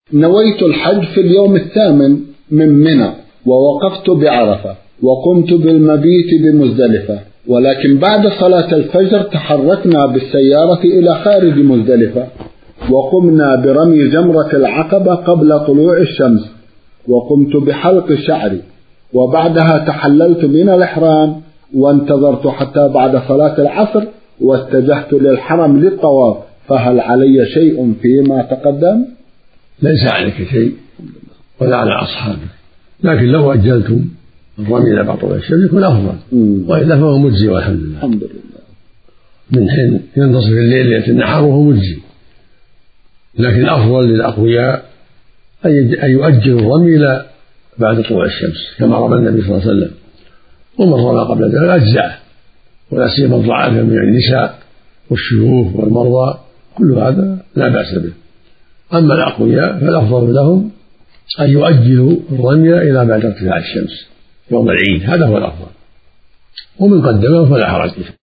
نويت الحج في اليوم 8 من منى، ووقفت بعرفة، وقمت بالمبيت بمزدلفة، ولكن بعد صلاة الفجر تحركنا بالسيارة إلى خارج مزدلفة، وقمنا برمي جمرة العقبة قبل طلوع الشمس، وقمت بحلق شعري، وبعدها تحللت من الإحرام، وانتظرت حتى بعد صلاة العصر، واتجهت للحرم للطواف. فهل علي شيء فيما تقدم؟ ليس عليك شيء ولا على أصحابك، لكن لو أجلتم الرمي إلى بعد طلوع الشمس يكون أفضل، وإلا فهو مجزي والحمد لله. الحمد لله. من حين ينتصف الليل ليلة النحر وهو مجزي، لكن الأفضل للأقوياء أن يؤجلوا الرمي إلى بعد طلوع الشمس كما رمى النبي صلى الله عليه وسلم، ومن رمى قبل ذلك أجزأه، ولا سيما الضعاف من النساء والشيوخ والمرضى، كل هذا لا بأس به. أما الأقوياء فالأفضل لهم أن يؤجلوا الرمي إلى بعد ارتفاع الشمس يوم العيد، هذا هو الأفضل، ومن قدمه فلا حرج.